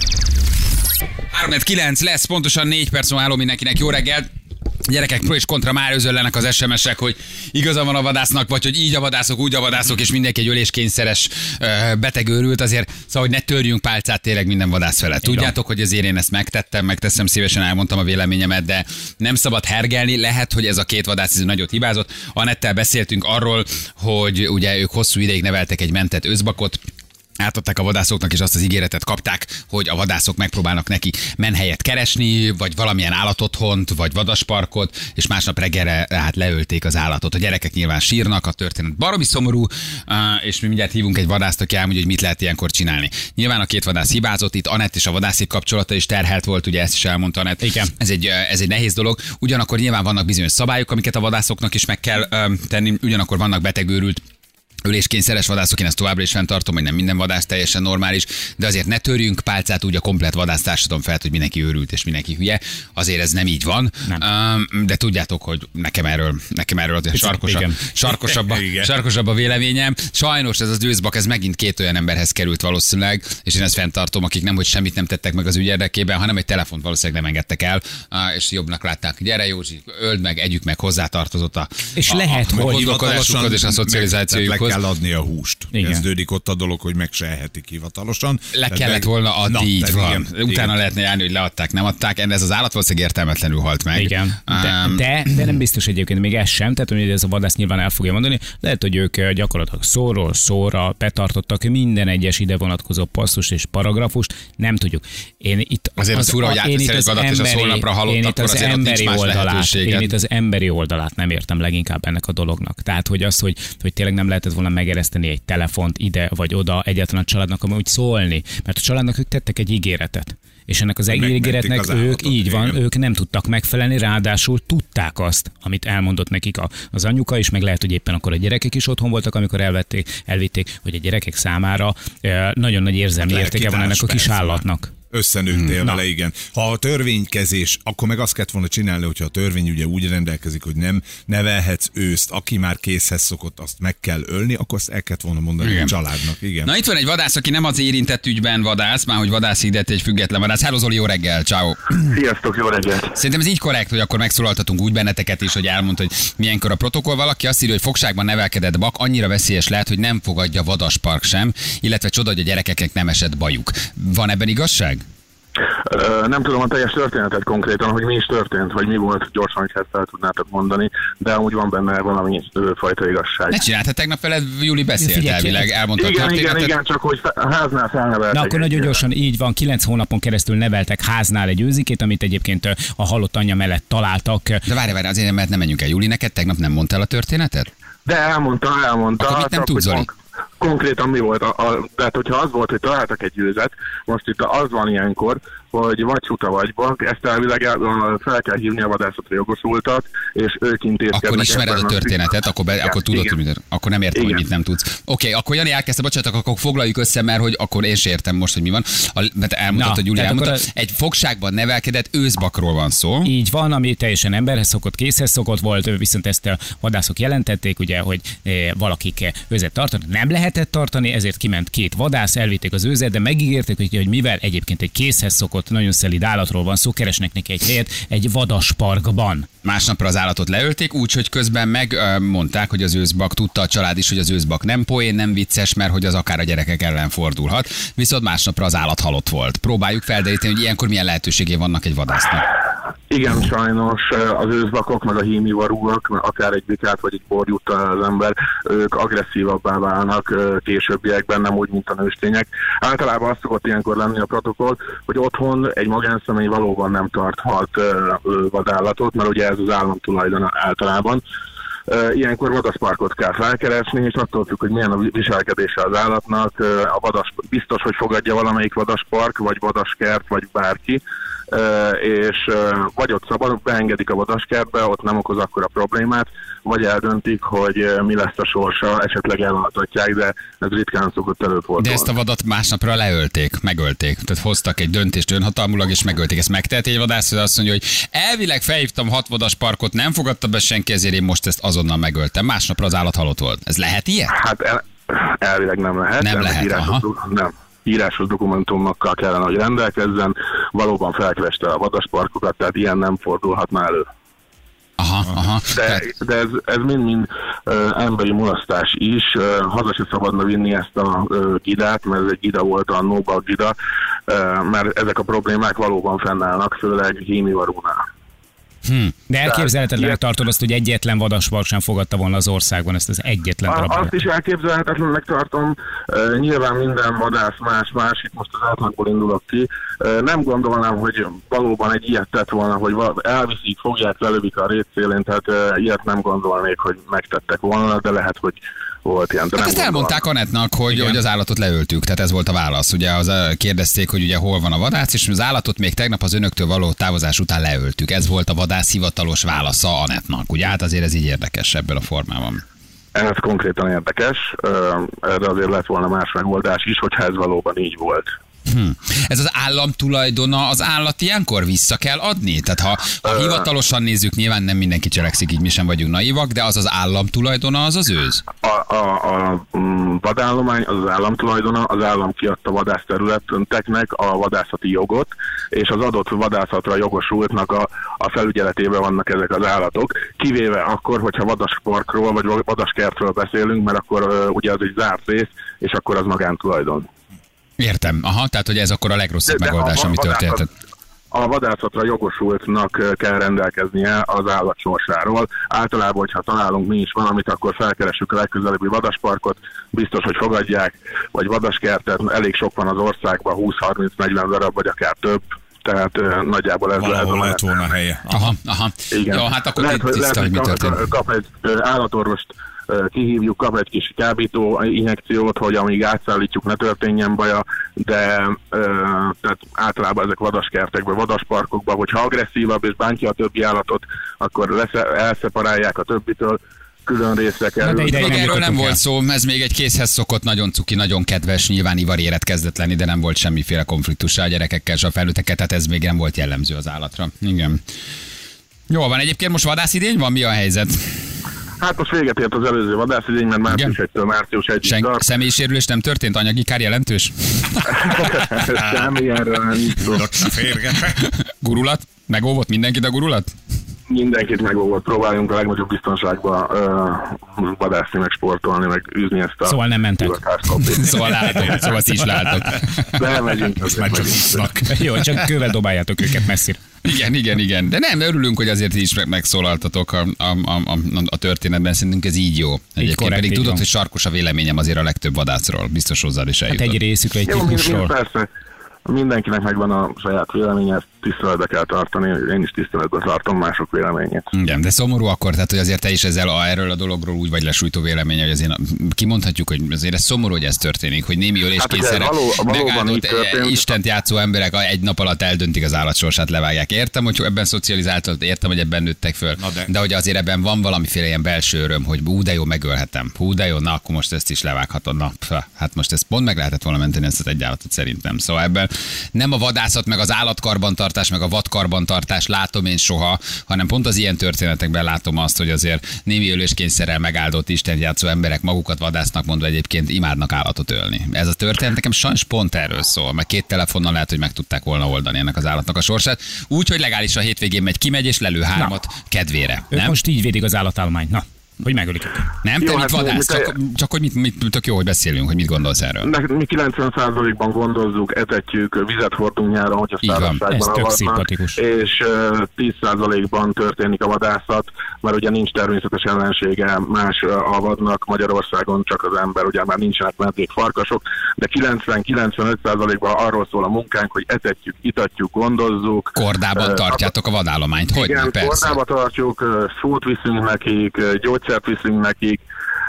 Speaker 1: három kilenc lesz, pontosan négy perc van, álló mindenkinek, jó reggelt. Gyerekek, pro és kontra már özöllenek az es em es-ek, hogy igaza van a vadásznak, vagy hogy így a vadászok, úgy a vadászok, és mindenki egy öléskényszeres betegőrült, azért szóval, hogy ne törjünk pálcát tényleg minden vadász felett. Tudjátok, hogy azért én ezt megtettem, megteszem, szívesen elmondtam a véleményemet, de nem szabad hergelni, lehet, hogy ez a két vadász ez nagyot hibázott. Anettel beszéltünk arról, hogy ugye ők hosszú ideig neveltek egy mentett őszbakot, átadták a vadászoknak, és azt az ígéretet kapták, hogy a vadászok megpróbálnak neki menhelyet keresni, vagy valamilyen állatotthont, vagy vadasparkot, és másnap reggelre hát leölték az állatot. A gyerekek nyilván sírnak, a történet baromi szomorú, és mi mindjárt hívunk egy vadászt, aki elmondja, hogy mit lehet ilyenkor csinálni. Nyilván a két vadász hibázott, itt Anett és a vadászik kapcsolata is terhelt volt, ugye ezt is elmondta Anett. Igen. Ez egy, ez egy nehéz dolog. Ugyanakkor nyilván vannak bizonyos szabályok, amiket a vadászoknak is meg kell tenni, ugyanakkor vannak betegőrült öléskényszeres vadászok, én ezt továbbra is fenntartom, hogy nem minden vadász teljesen normális, de azért ne törjünk pálcát úgy a komplett vadásztársadalom felett, hogy mindenki őrült és mindenki hülye. Azért ez nem így van. Nem. De tudjátok, hogy nekem erről, nekem erről azért sarkosabb, sarkosabb, a, sarkosabb a véleményem. Sajnos ez az őszbak, ez megint két olyan emberhez került valószínűleg, és én ezt fenntartom, akik nem, hogy semmit nem tettek meg az ügy érdekében, hanem egy telefont valószínűleg nem engedtek el, és jobbnak látták. Gyere Józsi, öld meg, együk meg, hozzátartozott a,
Speaker 2: és
Speaker 1: a,
Speaker 2: lehet,
Speaker 1: a, a gondolkodásukhoz és a szocializációjukhoz.
Speaker 4: Kell adni a húst. Igen. Kezdődik ott a dolog, hogy meg se ehetik hivatalosan.
Speaker 1: Le tehát kellett be... volna adni, na, így van. Igen, Utána igen. lehetne járni, hogy leadták, nem adták. Ez az állat valószínűleg értelmetlenül halt meg.
Speaker 2: Igen. De, um, de, de nem biztos egyébként még ez sem, tehát hogy ez a vadász nyilván el fogja mondani. Lehet, hogy ők gyakorlatilag szóról szóra betartottak minden egyes ide vonatkozó passzust és paragrafust. Nem tudjuk. Én itt
Speaker 1: azért az, az fura, hogy átvisz egy vadat, és a szólnapra halott,
Speaker 2: én itt
Speaker 1: akkor
Speaker 2: az
Speaker 1: azért
Speaker 2: emberi
Speaker 1: nincs más
Speaker 2: oldalát, én itt
Speaker 1: az
Speaker 2: emberi oldalát nem értem leginkább ennek a dolognak. Tehát, hogy az, hogy, hogy tényleg nem lehetett volna megereszteni egy telefont ide vagy oda egyáltalán a családnak, amúgy szólni, mert a családnak ők tettek egy ígéretet. És ennek az ígéretnek
Speaker 4: az
Speaker 2: ők,
Speaker 4: állatot,
Speaker 2: így van,
Speaker 4: igen.
Speaker 2: ők nem tudtak megfelelni, ráadásul tudták azt, amit elmondott nekik a, az anyuka, és meg lehet, hogy éppen akkor a gyerekek is otthon voltak, amikor elvették, elvitték, hogy a gyerekek számára eh, nagyon nagy érzelmi
Speaker 4: Hát
Speaker 2: értéke van ennek a kis
Speaker 4: persze.
Speaker 2: állatnak.
Speaker 4: Összenőttél vele, igen. Ha a törvénykezés, akkor meg azt kellett volna csinálni, hogyha a törvény ugye úgy rendelkezik, hogy nem nevelhetsz őszt, aki már készhez szokott, azt meg kell ölni, akkor azt el kellett volna mondani
Speaker 1: Igen.
Speaker 4: a családnak. Igen.
Speaker 1: Na itt van egy vadász, aki nem az érintett ügyben vadász, már hogy vadász hirdett egy független vadász. Hello Zoli, jó reggel, ciao.
Speaker 7: Sziasztok, jó reggelt!
Speaker 1: Szerintem ez így korrekt, hogy akkor megszólaltatunk úgy benneteket is, hogy elmondta, hogy milyenkor a protokoll. Valaki azt írja, hogy fogságban nevelkedett bak annyira veszélyes lehet, hogy nem fogadja vadaspark sem, illetve csoda, hogy a gyerekeknek nem esett bajuk. Van ebben igazság?
Speaker 7: Ö, nem tudom a teljes történetet konkrétan, hogy mi is történt, vagy mi volt, gyorsan, hogy ezt el tudnátok mondani, de amúgy van benne valami ö, fajta igazság.
Speaker 1: Ne csináld, hát tegnap veled Júli beszélt
Speaker 2: Figyelj,
Speaker 1: elvileg, elmondta a
Speaker 7: Igen, igen,
Speaker 1: történetet.
Speaker 7: igen, csak hogy a háznál felneveltek.
Speaker 2: Na akkor nagyon
Speaker 7: egy-
Speaker 2: gyorsan, így van, kilenc hónapon keresztül neveltek háznál egy őzikét, amit egyébként ö, a halott anyja mellett találtak.
Speaker 1: De várj, várj, azért, mert nem menjünk el. Júli, neked tegnap nem mondtál a történetet?
Speaker 7: De elmondta, elmondta.
Speaker 1: Akkor mit nem
Speaker 7: csak
Speaker 1: tudsz,
Speaker 7: hogy
Speaker 1: Zoli?
Speaker 7: konk- Konkrétan mi volt? A, a, tehát, hogyha az volt, hogy találtak egy győzet, most itt az van ilyenkor, hogy vagy csuta vagy bak, ezt elvileg el- fel kell hívni a vadászatra jogosultat, és ők intézkednek.
Speaker 1: Akkor ismered
Speaker 7: ebben
Speaker 1: a történetet, akkor, be,
Speaker 7: Igen,
Speaker 1: akkor tudod,
Speaker 7: igen.
Speaker 1: hogy mit, akkor nem értem, hogy
Speaker 7: Igen.
Speaker 1: mit nem tudsz. Oké, okay, akkor Jani elkezdte, bocsánatok, akkor foglaljuk össze, mert hogy akkor én sem értem most, hogy mi van. A, mert elmondtad,
Speaker 2: Na,
Speaker 1: hogy Júli
Speaker 2: tehát
Speaker 1: elmondta,
Speaker 2: akkor
Speaker 1: egy fogságban nevelkedett őszbakról van szó.
Speaker 2: Így van, ami teljesen emberhez szokott, készhez szokott volt, viszont ezt a vadászok jelentették, ugye, hogy eh, valakik eh, őzet tartani nem lehetett tartani, ezért kiment két vadász, elvitték az őzet, de megígérték, hogy, hogy mivel egyébként egy készhez szokott, nagyon szelíd állatról van szó, keresnek neki egy helyet egy vadasparkban.
Speaker 1: Másnapra az állatot leölték, úgyhogy közben megmondták, hogy az őszbak, tudta a család is, hogy az őszbak nem poén, nem vicces, mert hogy az akár a gyerekek ellen fordulhat. Viszont másnapra az állat halott volt. Próbáljuk felderíteni, hogy ilyenkor milyen lehetőségé vannak egy vadásznak.
Speaker 7: Igen, sajnos az őszbakok, meg a hímivarúak, akár egy bikát vagy egy borjút az ember, ők agresszívabbá válnak későbbiekben, nem úgy, mint a nőstények. Általában azt szokott ilyenkor lenni a protokoll, hogy otthon egy magánszemély valóban nem tarthat vadállatot, mert ugye ez az államtulajdon általában. Ilyenkor vadasparkot kell felkeresni, és attól függ, hogy milyen a viselkedése az állatnak. A vadas, biztos, hogy fogadja valamelyik vadaspark, vagy vadaskert, vagy bárki, és vagy ott szabad, beengedik a vadaskertbe, ott nem okoz akkora problémát, vagy eldöntik, hogy mi lesz a sorsa, esetleg elhaltatják, de ez ritkán szokott előfordulni.
Speaker 1: De ezt a vadat másnapra leölték, megölték. Tehát hoztak egy döntést önhatalmulag, és megölték. Ezt megteheti egy vadász, hogy azt mondja, hogy elvileg felhívtam hat vadasparkot, nem fogadta be senki, ezért én most ezt azonnal megöltem. Másnapra az állat halott volt. Ez lehet ilyen?
Speaker 7: Hát el, elvileg nem lehet.
Speaker 1: Nem
Speaker 7: ennek
Speaker 1: lehet,
Speaker 7: írásos,
Speaker 1: aha.
Speaker 7: do- nem. Írásos dokumentumokkal kellene, hogy rendelkezzen. Valóban felkereste a vadasparkokat, tehát ilyen nem fordulhatna elő.
Speaker 1: Aha, aha.
Speaker 7: De,
Speaker 1: Tehát,
Speaker 7: de ez, ez mind-mind uh, emberi mulasztás is. Uh, haza se szabadna vinni ezt a uh, gidát, mert ez egy gida volt, a Nobel gida, uh, mert ezek a problémák valóban fennállnak, főleg hímivarúnál.
Speaker 2: Hm. De elképzelhetetlenek
Speaker 7: ilyet-
Speaker 2: tartod azt, hogy egyetlen vadaspark sem fogadta volna az országban ezt az egyetlen
Speaker 7: A,
Speaker 2: darab.
Speaker 7: azt is elképzelhetetlennek tartom. Uh, nyilván minden vadász más-más, itt most az átlagból indulok ki. Uh, nem gondolnám, hogy valóban egy ilyet tett volna, hogy val- elviszik, fogják, lelövik a rétszélén, tehát uh, ilyet nem gondolnék, hogy megtettek volna, de lehet, hogy volt ilyen. De
Speaker 1: hát
Speaker 7: nem
Speaker 1: ezt elmondták Anettnak, hogy, hogy az állatot leöltük, tehát ez volt a válasz. Ugye az, kérdezték, hogy ugye hol van a vadász, és az állatot még tegnap az önöktől való távozás után leöltük. Ez volt a vadász hivatalos válasza Anettnak. Ugye hát azért ez így érdekes ebből a formában.
Speaker 7: Ez konkrétan érdekes, erre azért lett volna más megoldás is, hogyha ez valóban így volt.
Speaker 1: Hm. Ez az állam tulajdona, az állat ilyenkor vissza kell adni? Tehát ha, ha hivatalosan nézzük, nyilván nem mindenki cselekszik, így mi sem vagyunk naivak, de az az állam tulajdona, az az őz?
Speaker 7: A, a, a vadállomány az az állam tulajdona, az állam kiadta vadászterületeknek a vadászati jogot, és az adott vadászatra jogosultnak a, a felügyeletében vannak ezek az állatok, kivéve akkor, hogyha vadasparkról vagy vadaskertről beszélünk, mert akkor uh, ugye az egy zárt rész, és akkor az magántulajdon.
Speaker 1: Értem, aha, tehát hogy ez akkor a legrosszabb
Speaker 7: De
Speaker 1: megoldás,
Speaker 7: a
Speaker 1: ami
Speaker 7: vadászat-
Speaker 1: történhetett.
Speaker 7: A vadászatra jogosultnak kell rendelkeznie az állat sorsáról. Általában, hogyha találunk mi is valamit, akkor felkeressük a legközelebbi vadasparkot, biztos, hogy fogadják, vagy vadaskertet, elég sok van az országban, húsz-harminc-negyven darab, vagy akár több. Tehát uh, nagyjából ez lehet.
Speaker 4: Valahol lett volna helye.
Speaker 1: Aha, aha.
Speaker 7: Igen.
Speaker 1: Jó, hát akkor
Speaker 7: lehet,
Speaker 1: tiszta, hogy mi
Speaker 7: kap,
Speaker 1: történt.
Speaker 7: kap egy uh, állatorvost kihívjuk, kap egy kis kábító injekciót, hogy amíg átszállítjuk, ne történjen baja, de tehát általában ezek vadaskertekben, vadasparkokban, hogyha agresszívabb és bántja a többi állatot, akkor lesz, elszeparálják a többitől, külön részre kerül.
Speaker 1: De ide, még erről nem volt szó, ez még egy készhez szokott, nagyon cuki, nagyon kedves, nyilván ivaréret kezdett lenni, de nem volt semmiféle konfliktusa a gyerekekkel és a felnőttekkel, tehát ez még nem volt jellemző az állatra. Igen. Jól van, egyébként most vadászidény van, mi a helyzet?
Speaker 7: Hát most véget ért az előző vadászidény, mert március elsejétől március elsejéig tart.
Speaker 1: Személyi sérülés nem történt? Anyagi kár jelentős?
Speaker 7: Semmilyenről nincs szó.
Speaker 1: Gurulat? Megóvott mindenkit a gurulat?
Speaker 7: Mindenkit megóvott, próbáljunk a legnagyobb biztonságban uh, vadászni, meg sportolni, meg űzni ezt a...
Speaker 2: Szóval nem mentek.
Speaker 1: Szóval látok, szóval ti is látok.
Speaker 7: De megyünk.
Speaker 4: Ezt már csak hisznak.
Speaker 2: Jó, csak kővel dobáljátok őket messzire.
Speaker 1: Igen, igen, igen. De nem, örülünk, hogy azért is megszólaltatok a, a, a, a történetben, szerintünk ez így jó. Egyébként korrekt, pedig tudod, hogy sarkos a véleményem azért a legtöbb vadászról. Biztos hozzád is eljutott.
Speaker 2: Hát egy részükre, egy
Speaker 7: típusról. Persze. Mindenkinek megvan a saját véleménye, ezt tiszteletbe kell tartani, én is tiszteletbe tartom mások véleményét.
Speaker 1: Igen, de szomorú akkor, tehát hogy azért te is ezzel a, erről a dologról úgy vagy lesújtó véleménye, hogy azért kimondhatjuk, hogy azért ez szomorú, hogy ez történik, hogy némi öléskényszerre hát, való, megáldott Istent játszó emberek egy nap alatt eldöntik az állatsorsát, levágják. Értem, hogy ebben szocializáltak, értem, hogy ebben nőttek föl, de. de hogy azért ebben van valamiféle ilyen belső öröm, hogy hú, de jó, megölhetem, hú, de jó, na akkor most ezt is levághatod, na, hát most ezt pont meg lehetett volna menteni ezt az egy állatot szerintem. Szóval ebben nem a vadászat, meg az állatkarbantartás, meg a vadkarbantartás látom én soha, hanem pont az ilyen történetekben látom azt, hogy azért némi öléskényszerrel megáldott istenjátszó emberek magukat vadásznak mondva egyébként imádnak állatot ölni. Ez a történet nekem sajnos pont erről szól, mert két telefonnal lehet, hogy meg tudták volna oldani ennek az állatnak a sorsát. Úgy, hogy legális a hétvégén megy, kimegy és lelő hármat Na. kedvére.
Speaker 2: Ők nem? Most így védik az állatállományt. Na. Hogy megölik őket.
Speaker 1: Nem, te jó, mit hát vadász? Csak, csak hogy mit, mit, tök jó, hogy beszélünk, hogy mit gondolsz erről.
Speaker 7: De mi kilencven százalékban gondozzuk, etetjük, vizet hordunk nyáron, hogyha szárazságban avatnak, és uh, tíz százalékban történik a vadászat, mert ugye nincs természetes ellensége más uh, a vadnak, Magyarországon csak az ember, ugye már nincsenek medvék, farkasok, de kilencven-kilencvenöt százalékban arról szól a munkánk, hogy etetjük, itatjuk, gondozzuk.
Speaker 1: Kordában uh, tartjátok a vadállományt, hogy
Speaker 7: igen,
Speaker 1: persze.
Speaker 7: Kordában tartjuk, uh, szót viszünk nekik, uh, gyógyszert viszünk nekik,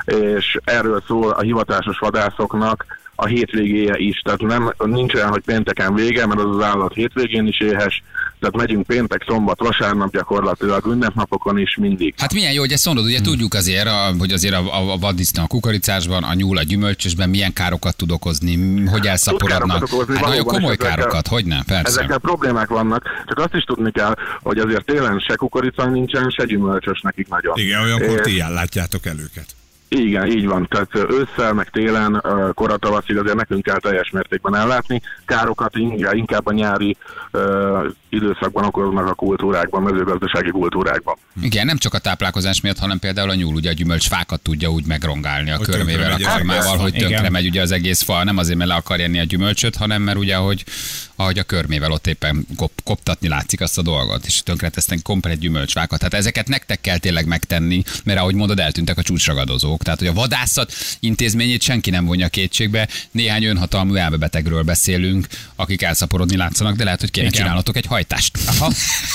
Speaker 7: és erről szól a hivatásos vadászoknak a hétvégéje is. Tehát nem, nincs olyan, hogy pénteken vége, mert az az állat hétvégén is éhes, tehát megyünk péntek, szombat, vasárnap gyakorlatilag, ünnepnapokon is mindig.
Speaker 1: Hát milyen jó, hogy ezt mondod, ugye hmm. tudjuk azért, a, hogy azért a, a, a vaddisznó a kukoricásban, a nyúl a gyümölcsösben milyen károkat tud okozni, hogy elszaporodnak. Hát nagyon komoly ezekkel, károkat, hogy ne? Persze.
Speaker 7: Ezekkel problémák vannak, csak azt is tudni kell, hogy azért télen se kukorica nincsen, se gyümölcsös nekik nagyon.
Speaker 4: Igen, olyankor ti látjátok el őket.
Speaker 7: Igen, így van. Tehát ősszel, meg télen, koratavaszig azért nekünk kell teljes mértékben ellátni. Károkat inkább a nyári uh, időszakban okoznak a kultúrákban, mezőgazdasági kultúrákban.
Speaker 1: Igen, nem csak a táplálkozás miatt, hanem például a nyúl ugye a gyümölcsfákat tudja úgy megrongálni a hogy körmével, a karmával, hogy tönkre megy ugye az egész fa. Nem azért, mert le akar enni a gyümölcsöt, hanem mert ugye, hogy ahogy a körmével ott éppen kop, koptatni látszik azt a dolgot, és tönkretesznek komplet gyümölcsfákat. Tehát ezeket nektek kell tényleg megtenni, mert ahogy mondod, eltűntek a csúcsragadozók. Tehát, hogy a vadászat intézményét senki nem vonja kétségbe. Néhány önhatalmú elmebetegről beszélünk, akik elszaporodni látszanak, de lehet, hogy kéne csinálnotok egy hajtást. Aha.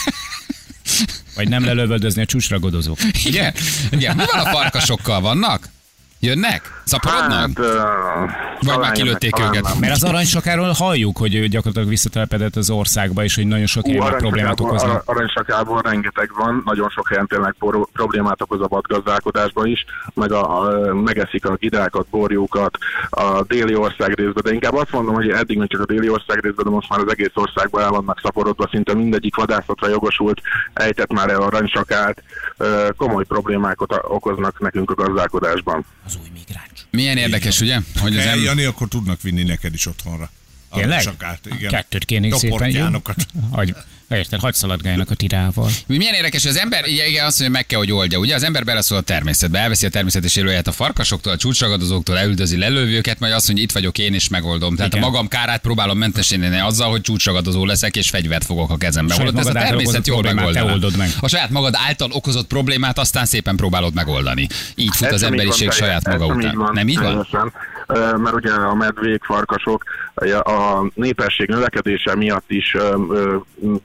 Speaker 2: Vagy nem lelövöldözni a csúcsragadozók.
Speaker 1: Igen? Igen. Mi van a farkasokkal? Vannak? Jönnek? Szaporodnak? Hát, uh, vagy már kilőtték őket? Nem.
Speaker 2: Mert az aranysakáról halljuk, hogy gyakorlatilag visszatelepedett az országba, és hogy nagyon sok helyen problémát okoznak.
Speaker 7: Aranysakából rengeteg van, nagyon sok helyen tényleg problémát okoz a vadgazdálkodásban is, meg a, a, megeszik a gidákat, borjukat a déli országrészben, de inkább azt mondom, hogy eddig még csak a déli országrészben, de most már az egész országban el vannak szaporodva, szinte mindegyik vadászatra jogosult, ejtett már el aranysakát, komoly problémákat okoznak nekünk a gazdálkodásban.
Speaker 2: Az új migráns.
Speaker 1: Milyen érdekes, ugye? Hogy az
Speaker 4: em... Jani, akkor tudnak vinni neked is otthonra.
Speaker 2: Tényleg? Kettőt kérnék szépen, jó? Hagy, érted, hagy szaladgáljanak a tirával.
Speaker 1: Milyen érdekes, hogy az ember, igen, azt mondja, meg kell, hogy oldja. Ugye az ember beleszól a természetbe, elveszi a természetes élőjét a farkasoktól, a csúcsragadozóktól, elüldözi, lelővi őket, majd azt mondja, itt vagyok én, és megoldom. Tehát igen. A magam kárát próbálom mentesíteni azzal, hogy csúcsragadozó leszek, és fegyvert fogok a kezembe. Holott ez a természet jól megoldja. Meg. A saját magad által okozott problémát aztán szépen próbálod megoldani. Így fut ez az emberiség van, saját maga után. Így van, nem így van?
Speaker 7: Mert ugye a medvék, farkasok a népesség növekedése miatt is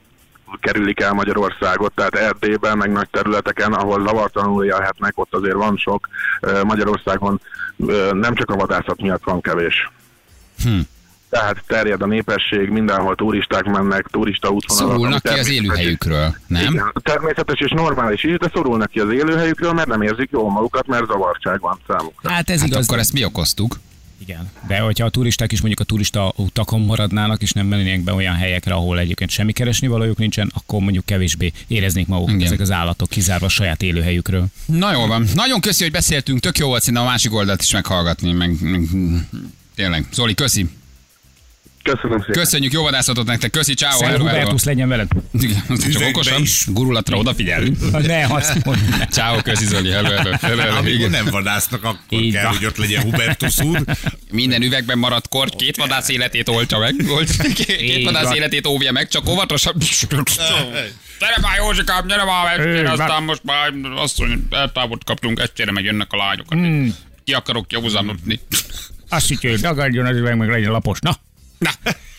Speaker 7: kerülik el Magyarországot, tehát Erdélyben, meg nagy területeken, ahol zavartalanul élhetnek, ott azért van sok. Magyarországon nem csak a vadászat miatt van kevés. Hm. Tehát terjed a népesség, mindenhol turisták mennek, turista útvonalak.
Speaker 1: Szorulnak ki az élőhelyükről, nem?
Speaker 7: Igen, természetes és normális is, de szorulnak ki az élőhelyükről, mert nem érzik jól magukat, mert zavartság van számukra.
Speaker 2: Hát ez
Speaker 1: Hát
Speaker 2: igaz.
Speaker 1: akkor ezt mi okoztuk.
Speaker 2: Igen. De hogyha a turisták is mondjuk a turista utakon maradnának, és nem mennének be olyan helyekre, ahol egyébként semmi keresni valójuk nincsen, akkor mondjuk kevésbé éreznék magukat
Speaker 1: Igen.
Speaker 2: ezek az állatok kizárva a saját élőhelyükről.
Speaker 1: Na jól van. Nagyon köszi, hogy beszéltünk. Tök jó volt szerintem a másik oldalt is meghallgatni. Meg, meg, tényleg. Zoli, köszi.
Speaker 7: Köszönöm szépen.
Speaker 1: Köszönjük, jó vadászatot nektek. Köszi, ciao.
Speaker 2: Szerint Hubertus legyen veled.
Speaker 1: Csak okosan, gurulatra odafigyel.
Speaker 2: Ne, azt mondja.
Speaker 1: Ciao, köszi Zoli. Hello, hello, hello, hello.
Speaker 4: Amikor
Speaker 1: Igen.
Speaker 4: nem vadásznak, akkor
Speaker 2: Így
Speaker 4: kell,
Speaker 2: van.
Speaker 4: hogy ott legyen Hubertus úr.
Speaker 1: Minden üvegben maradt kort, két vadász életét oltja meg. Két
Speaker 2: Így
Speaker 1: vadász
Speaker 2: van.
Speaker 1: életét óvja meg, csak óvatosan. Gyere már, Józsikám, gyere már,
Speaker 2: Ő,
Speaker 1: aztán
Speaker 2: van.
Speaker 1: most már azt mondja, eltávot kaptunk, estére meg jönnek a lányokat.
Speaker 2: Hmm.
Speaker 1: Ki akarok józanodni.
Speaker 2: Azt hitja, hogy dagadjon az üveg, meg legyen lapos. Na,
Speaker 1: Na.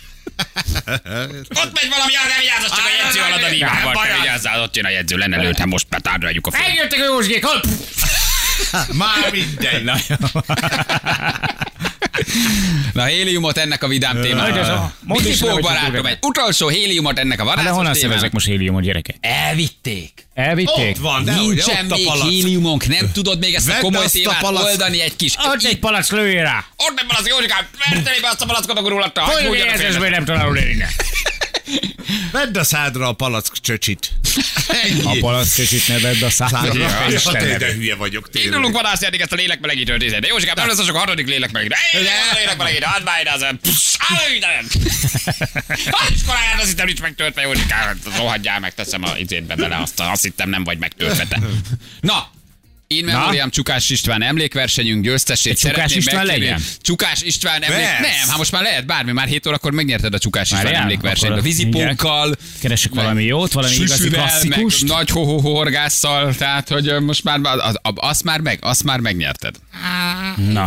Speaker 1: Ott megy valami, ah, nem vigyázz, csak a jegyző alatt a nívával, te vigyázzál, ott jön a jegyző, lenne előttem, most petárdrajjuk a fél.
Speaker 2: megjöttek a Józskék, hol?
Speaker 4: Már mindegy.
Speaker 2: Na,
Speaker 1: Na, héliumot ennek a vidám témának.
Speaker 2: ez a- mondd is,
Speaker 1: Mikipó
Speaker 2: hogy
Speaker 1: barátom,
Speaker 2: tudod.
Speaker 1: egy utolsó héliumot ennek a
Speaker 2: de
Speaker 1: vadászos
Speaker 2: honnan
Speaker 1: témának.
Speaker 2: szerezek most héliumot, gyerekek?
Speaker 1: Elvitték.
Speaker 2: Elvitték?
Speaker 4: Ott van, de
Speaker 1: Nincsen
Speaker 4: ott a
Speaker 1: még
Speaker 4: palack.
Speaker 1: héliumunk, nem tudod még ezt a
Speaker 4: Vedd
Speaker 1: komoly
Speaker 4: azt a
Speaker 1: témát
Speaker 4: palack-
Speaker 1: oldani egy kis...
Speaker 2: Ott egy palac, lőjél rá!
Speaker 1: Ott nem palack, Józsikám, verteni be azt a palackot a gurulattal.
Speaker 2: Hogy érzés, hogy nem találul én innen?
Speaker 4: Vedd a szádra a palack csöcsit.
Speaker 2: A palac kicsit ne vedd a szádra.
Speaker 4: Ja,
Speaker 2: Isten
Speaker 4: te, de
Speaker 2: neve.
Speaker 4: hülye vagyok tényleg.
Speaker 1: Indulunk vadászni eddig ezt a lélekmelegítőt nézni. De Józsikám, nem lesz az csak a harmadik lélekmelegítő. Ej, a lélekmelegítő, add már ide az ön. Állj ide! Az iskoláját azt hittem nincs megtöltve, Józsikám. Rohadjál meg, teszem a izétbe bele, azt, azt hittem nem vagy megtöltve te. Na! In memoriam Csukás István emlékversenyünk győztesét
Speaker 2: Csukás
Speaker 1: szeretném
Speaker 2: István
Speaker 1: megkérni.
Speaker 2: legyen?
Speaker 1: Csukás István emlék...
Speaker 4: Persze.
Speaker 1: Nem, hát most már lehet bármi, már hét órakor megnyerted a Csukás István
Speaker 2: Várjál,
Speaker 1: emlékversenyt. A
Speaker 2: akkor
Speaker 1: vízipókkal,
Speaker 2: Keresek valami jót, valami igazi
Speaker 1: süsüvel, meg
Speaker 2: klasszikust.
Speaker 1: nagy ho-ho-horgásszal, tehát hogy ö, most már az- az- azt már meg, azt már megnyerted.
Speaker 2: Na.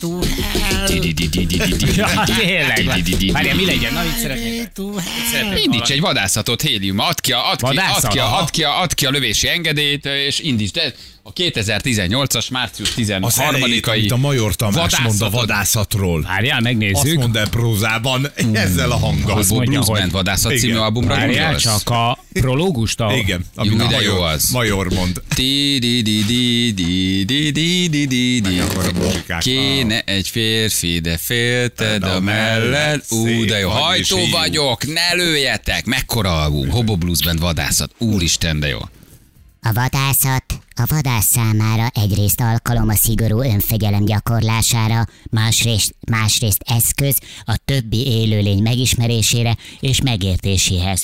Speaker 2: Ja, tényleg. Várjál, mi legyen? Na, mit szeretnék?
Speaker 1: Indíts egy vadászatot, hélium, add ki a, add ki, add
Speaker 2: Vadászat?
Speaker 1: ki, a,
Speaker 2: Aha.
Speaker 1: add ki, a, add ki a lövési engedélyt, és indíts. De a kétezer-tizennyolcas március
Speaker 4: Az elejét,
Speaker 1: tizenharmadikai
Speaker 4: amit a Major Tamás mond a
Speaker 1: vadászatod.
Speaker 4: vadászatról.
Speaker 2: Várjál,
Speaker 4: Azt
Speaker 2: megnézzük.
Speaker 4: mondd el prózában, ezzel a hanggal.
Speaker 1: Volvo
Speaker 2: mondja,
Speaker 1: Blues
Speaker 2: hogy-
Speaker 1: Band vadászat című
Speaker 4: Igen.
Speaker 1: albumra
Speaker 2: Várjál
Speaker 1: gondolsz?
Speaker 2: csak a prológust, a...
Speaker 4: Igen,
Speaker 1: Jó,
Speaker 4: amit a
Speaker 1: de jó
Speaker 4: Major,
Speaker 1: az.
Speaker 4: Major mond.
Speaker 1: Di, di, di, di, di, di, di, di, di, di.
Speaker 4: Akkor a muzsikák.
Speaker 1: Kéne egy férfi, de félted a mellett. Ú, de jó.
Speaker 4: Szép vagy,
Speaker 1: Hajtó
Speaker 4: és így.
Speaker 1: vagyok, ne lőjetek. Mekkora album. Hobo Blues Band vadászat. Úristen, de jó.
Speaker 5: A vadászat a vadász számára egyrészt alkalom a szigorú önfegyelem gyakorlására, másrészt, másrészt eszköz a többi élőlény megismerésére és megértéséhez.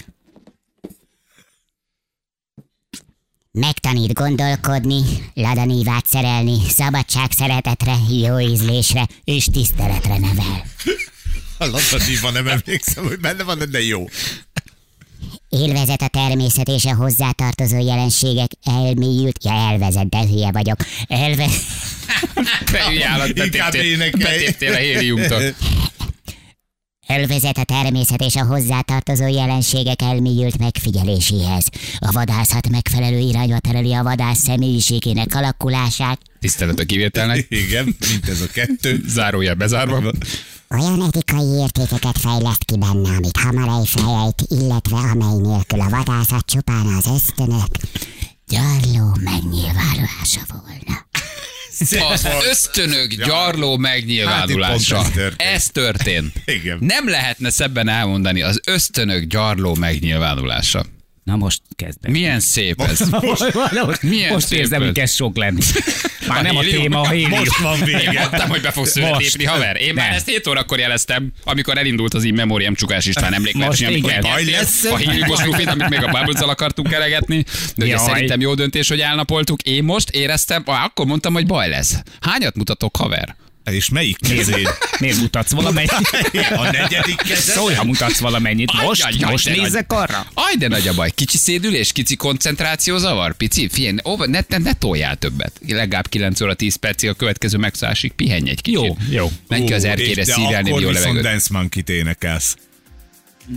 Speaker 5: Megtanít gondolkodni, ladanívát szerelni, szabadság szeretetre, jó ízlésre és tiszteletre nevel.
Speaker 4: A Latadívan nem emlékszem, hogy benne van, de jó.
Speaker 5: Élvezet a természet és a hozzátartozó jelenségek elmélyült, ja elvezet, de hülye vagyok, Elve...
Speaker 1: Te hülye állat,
Speaker 4: Inkább
Speaker 1: betéptél,
Speaker 4: énekelj.
Speaker 1: betéptél a héliumtól.
Speaker 5: Elvezet a természet és a hozzátartozó jelenségek elmélyült megfigyeléséhez. A vadászat megfelelő irányba tereli a vadász személyiségének alakulását,
Speaker 1: Tisztelet a kivételnek.
Speaker 4: Igen, mint ez a kettő.
Speaker 1: Zárójel bezárva.
Speaker 5: olyan etikai értékeket fejleszt ki benne, amit hamar elfelejt, illetve amely nélkül a vadászat csupán az ösztönök gyarló megnyilvánulása volna.
Speaker 1: Az ösztönök gyarló megnyilvánulása.
Speaker 4: Hát itt pont ez történt.
Speaker 1: Ez történt.
Speaker 4: Igen.
Speaker 1: Nem lehetne szebben elmondani, az ösztönök gyarló megnyilvánulása.
Speaker 2: Na most kezd be.
Speaker 1: Milyen szép ez.
Speaker 2: Most, most,
Speaker 1: Milyen
Speaker 2: most
Speaker 1: szép
Speaker 2: érzem,
Speaker 1: ez.
Speaker 2: hogy kezd sok lenni. Már nem a
Speaker 1: hélium?
Speaker 2: téma, a hélium.
Speaker 4: Most van
Speaker 1: Én
Speaker 4: vége.
Speaker 1: mondtam, hogy be fogsz szőre
Speaker 2: Most.
Speaker 1: lépni, haver. Én már
Speaker 2: Nem.
Speaker 1: ezt hét órakor jeleztem, amikor elindult az In Memoriam Csukás István emlékverseny,
Speaker 2: Most
Speaker 1: amikor
Speaker 2: igen.
Speaker 1: nyertél
Speaker 4: Baj lesz.
Speaker 1: a héliumos lufit, amit még a Bubbles-zal akartunk keregetni. De ugye
Speaker 2: Jaj.
Speaker 1: szerintem jó döntés, hogy elnapoltuk. Én most éreztem, ah, akkor mondtam, hogy baj lesz. Hányat mutatok, haver?
Speaker 4: És melyik kezén?
Speaker 2: Miért mutatsz valamennyit?
Speaker 4: A negyedik kezed?
Speaker 2: Szólj, ha mutatsz valamennyit. Most,
Speaker 1: Ajj, ajj,
Speaker 2: most
Speaker 1: de nagy-
Speaker 2: nézzek arra.
Speaker 1: Aj, de nagy a baj. Kicsi szédülés, kicsi koncentráció zavar, pici. Figyelj, ó, ne, ne, ne toljál többet. Legalább kilenc óra tíz percig a következő megszállásig pihenj egy kicsit.
Speaker 2: Jó, jó.
Speaker 1: Menj ki az
Speaker 4: Ú,
Speaker 1: erkére
Speaker 4: és de
Speaker 1: szívjelni
Speaker 4: akkor
Speaker 1: jó
Speaker 4: viszont
Speaker 1: levegőt.
Speaker 4: Dance Monkey-t énekelsz.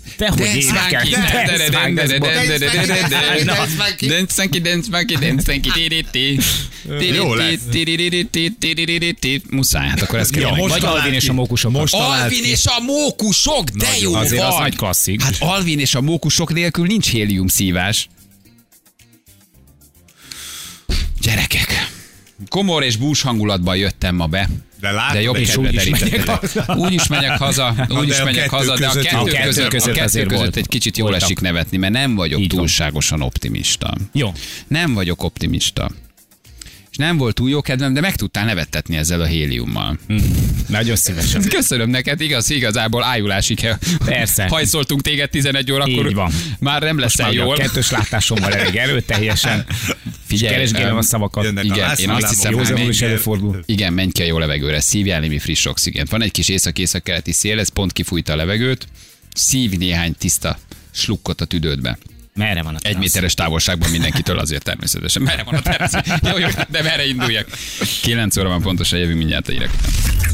Speaker 2: Te hogy
Speaker 1: Dance monkey,
Speaker 2: énekel?
Speaker 1: dance monkey, dance monkey, dance monkey, dance monkey.
Speaker 4: Jó lesz.
Speaker 1: Muszáj, hát akkor ez kell.
Speaker 2: Ja, vagy Alvin és a mókusok.
Speaker 4: Most
Speaker 1: Alvin és a mókusok, de jó van.
Speaker 2: Azért az nagy klasszik.
Speaker 1: Hát Alvin és a mókusok nélkül nincs hélium szívás. Gyerekek, komor és bús hangulatban jöttem ma be.
Speaker 4: De látod,
Speaker 1: De jobb
Speaker 4: és
Speaker 1: kedve
Speaker 4: úgy is
Speaker 1: derítettetek.
Speaker 2: haza.
Speaker 1: Úgy is megyek haza, úgy
Speaker 4: de
Speaker 1: is
Speaker 4: a
Speaker 1: megyek
Speaker 4: kettő
Speaker 1: haza, de a
Speaker 4: között
Speaker 1: kettő
Speaker 4: jó.
Speaker 1: között,
Speaker 2: Kettő
Speaker 1: a
Speaker 2: között
Speaker 1: kettő
Speaker 2: azért
Speaker 1: között
Speaker 2: volt.
Speaker 1: egy kicsit jól
Speaker 2: Voltak.
Speaker 1: esik nevetni, mert nem vagyok
Speaker 2: Így van.
Speaker 1: túlságosan optimista.
Speaker 2: Jó.
Speaker 1: Nem vagyok optimista. És nem volt túl jó kedvem, de meg tudtál nevettetni ezzel a héliummal.
Speaker 2: Mm. Nagyon szívesen.
Speaker 1: Köszönöm neked, igaz, igazából ájulásig.
Speaker 2: Persze.
Speaker 1: Hajszoltunk téged tizenegy órakor,
Speaker 2: Így van.
Speaker 1: már nem leszel
Speaker 2: Már
Speaker 1: jól.
Speaker 2: a kettős látásommal elég erőteljesen.
Speaker 1: Figyelj,
Speaker 2: Keresgélem
Speaker 1: em,
Speaker 2: a szavakat.
Speaker 4: jönnek a
Speaker 1: igen, én
Speaker 4: lászlólábok.
Speaker 1: azt hiszem,
Speaker 2: Józanul
Speaker 1: hogy
Speaker 2: is előfordul.
Speaker 1: igen, menj ki a jó levegőre, szívjál némi friss oxigént. Van egy kis észak-észak-keleti szél, ez pont kifújta a levegőt, szívj néhány tiszta slukkot a tüdődbe.
Speaker 2: Merre van a
Speaker 1: Egy
Speaker 2: terasz?
Speaker 1: méteres távolságban mindenkitől azért természetesen. Merre van a terasz? Jó, jó, de merre induljak? kilenc óra van pontosan, jövünk mindjárt a hírek után.